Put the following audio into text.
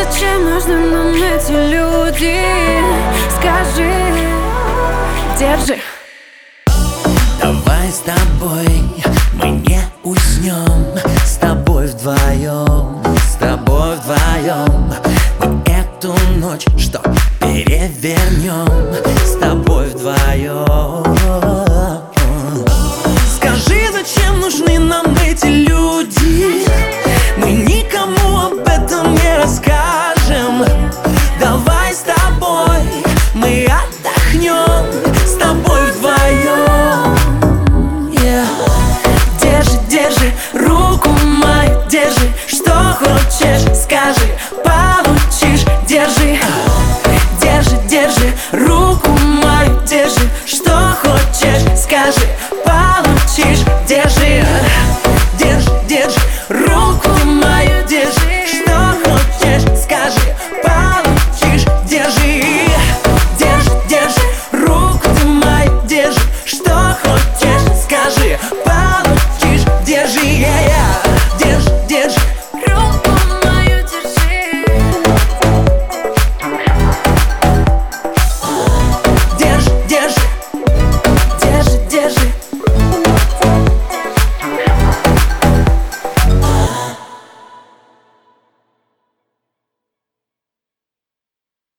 Зачем нужны нам эти люди? Скажи, держи. Давай с тобой мы не уснем, с тобой вдвоем, с тобой вдвоем. Мы эту ночь что перевернем, с тобой вдвоем. Скажи, зачем нужны нам эти люди? Мы никому об этом не расскажем. Давай с тобой мы отдохнем, с тобой вдвоем. Держи, держи руку мою, держи. Что хочешь, скажи.